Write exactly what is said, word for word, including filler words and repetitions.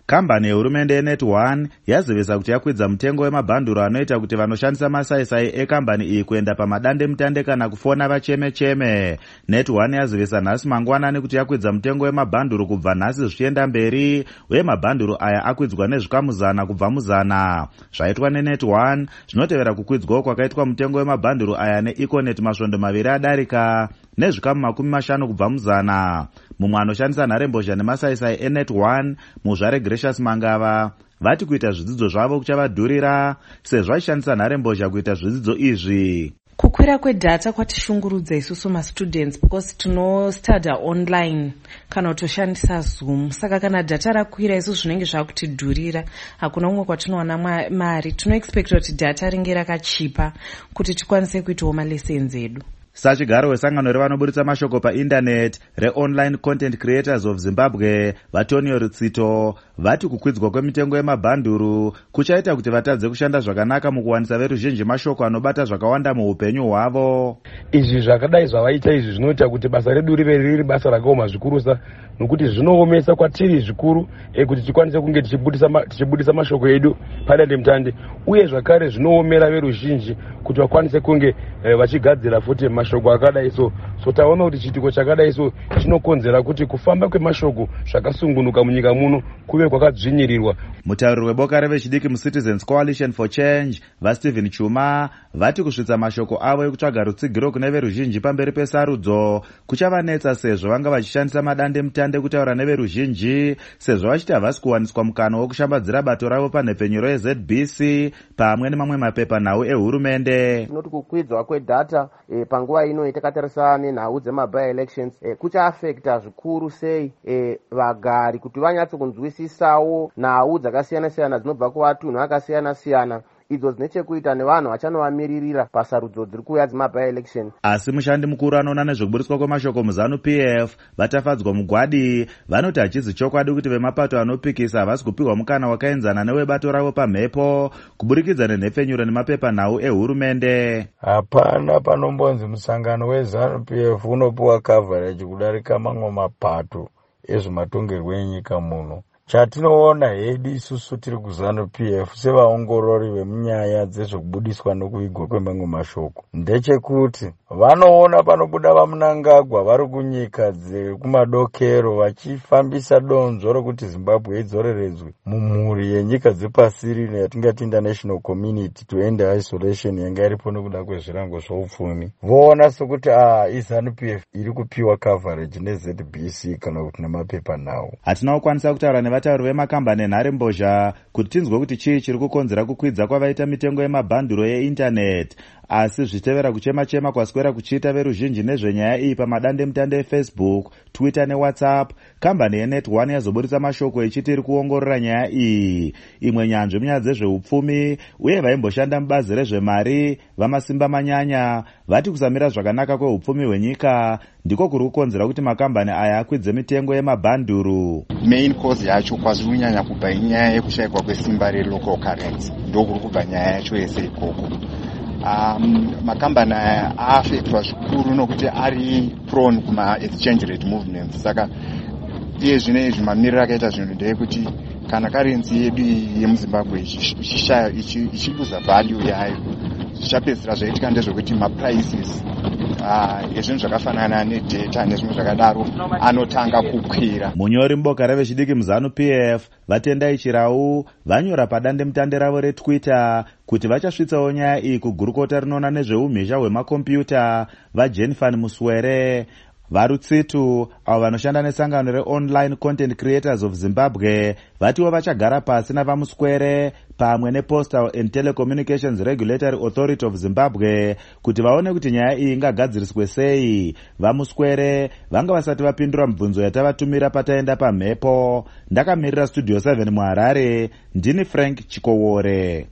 Kambani yehurumende yenet one yazivisa kuti yakwidza mutengo wemabhanduru anoita kuti vanoshandisa masaisai ekambani iyi kuenda pamadande mutande kana kufona vacheme-cheme. net one yazivisa nhasi mangwanani kuti yakwidza mutengo wemabhanduru kubva nhasi zvichienda mberi, uye mabhanduru aya akwidzwa nezvikamu zana kubva muzana. Zvaitwa nenet one zvinotevera kukwidzwawo kwakaitwa mutengo wemabhanduru aya neeconet masvondo maviri adarika nezvikamu makumi mashanu kubva muzana. Mumwe anoshandisa nharembozha nemasaisai enet one muzvare Gracious Mangava vati kuita zvidzidzo zvavo kuchavadhurira sezvo vachishandisa nharembozha kuita zvidzidzo izvi. Kukwira kwedata kwatishungurudza isusu mastudents because tinostuda online kana kutoshandisa Zoom. Saka kana data rakwira isusu zvinenge zvakutidhurira, hakuna umwe kwatinowana mari. Tinoexpecta kuti data ringe rakachipa kuti tikwanise kuitawo malessons edu. Sachigaro wesangano revanoburitsa mashoko paindaneti reOnline Content Creators of Zimbabwe Vatonio Rutsito vati kukwidzwa kwemitengo yemabhanduru kuchaita kuti vatadze kushanda zvakanaka mukuwanisa veruzhinji mashoko anobata zvakawanda muupenyu hwavo. Izvi zvakadai zvavaita izvi zvinoita kuti basa redu rive riri basa rakaoma zvikurusa, nokuti zvinoomesa kwatiri zvikuru e kuti tikwanise kunge tichibudisa ma, tichibudisa mashoko edu padande mutande, uye zvakare zvinoomera veruzhinji kuti vakwanise kunge e, vachigadzira futi mashoko akadai. So so taona kuti chitiko chakadai so chinokonzera kuti kufamba kwemashoko zvakasungunuka munyika muno kuve kwakadzvinyirirwa. Mutauriri weboka revechidiki muCitizens Coalition for Change vaStephen Chuma vati kusvitsa mashoko avo ekutsvaga rutsigiro kune veruzhinji pamberi pesarudzo kuchavanetsa sezvo vanga vachishandisa madande mutande kutaura neveruzhinji, sezvo vachiti havasi kuwaniswa mukana wokushambadzira bato ravo panhepfenyuro yeZ B C pamwe nemamwe mapepanhau ehurumende. Tinoti kukwidzwa kwedata e, panguva ino itakatarisa nenhau dzemaby elections e, kuchaafekta zvikuru sei e, vagari kuti vanyatsokunzwisisawo nhau dzakasiyana-siyana dzinobva kuvatunhu vakasiyana-siyana idzo dzine chekuita nevanhu vachanovamiririra pasarudzo dziri kuuya dzemaby election. Asi mushandi mukuru anoona nezvekuburitswa kwemashoko muzanu P F vatafadzwa mugwadi vanoti hachizi chokwadi kuti vemapato anopikisa havasi kupiwa mukana wakaenzana newebato ravo pamhepo kuburikidza nenhepfenyuro nemapepanhau ehurumende. Hapana panombonzi musangano wezanu P F unopiwa coverage kudarika mamwe mapato ezvematongerwo enyika muno. Chatinoona hedu isusu tiri kuzanu P F sevaongorori vemunyaya dzezvekubudiswa nokuigwa kwemamwe mashoko ndechekuti vanoona panobuda vamunangagwa vari kunyika dzekumadokero vachifambisa donzvo rokuti Zimbabwe idzoreredzwe mumhuri yenyika dzepasi rino yatingati international community to end isolation yanga iripo nekuda kwezvirango zvoupfumi. Voona sokuti ah izanu P F iri kupiwa coverage neZ B C kana kuti nemapepanhau. Hatina kukwanisa kutaura nevatauri vemakambani enharembozha kuti tinzwe kuti chii chiri kukonzera kukwidza kwavaita mitengo yemabhanduro yeindaneti, asi zvitevera kuchema-chema kwaswera kuchiita veruzhinji nezvenyaya iyi pamadande mutande eFacebook, Twitter neWhatsApp, kambani yenet one yazoburitsa mashoko ichiti iri kuongorora nyaya iyi. Imwe nyanzvi munyaya dzezveupfumi uye vaimboshanda mubazi rezvemari vamasimba manyanya vati kusamira zvakanaka kweupfumi hwenyika ndiko kuri kukonzera kuti makambani aya akwidze mitengo yemabhanduru. Main cause yacho kwaziri kunyanya kubva inyaya yekushayikwa kwesimba relocal currency, ndokuri kubva nyaya yacho yese ikoko. Um, makambani aya aafektwa zvikuru nokuti ari prone kuma exchange rate movements. Saka iye zvino izvi mamiriro akaita zvinhu ndeyekuti kana currency yedu yemuZimbabwe ichishaya ichiluza value yayo, zvichapedzisira zvaitika ndezvekuti maprices uh, ezvinhu zvakafanana nedata nezvimwe zvakadaro anotanga kukwira. Munyori muboka revechidiki muzanu P F Vatendai Chirau vanyora padande mutande ravo reTwitter kuti vachasvitsawo nyaya iyi kugurukota rinoona nezveumhizha hwemakombiyuta vaJenfan Muswere. Varutsitu avo vanoshanda nesangano reOnline Content Creators of Zimbabwe vatiwo vachagara pasi navamuswere pamwe nePostal and Telecommunications Regulatory Authority of Zimbabwe kuti vaone kuti nyaya iyi ingagadziriswe sei. Vamuswere vanga vasati vapindura mibvunzo yatavatumira pataenda pamhepo. Ndakamirira Studio seven muHarare, ndini Frank Chikowore.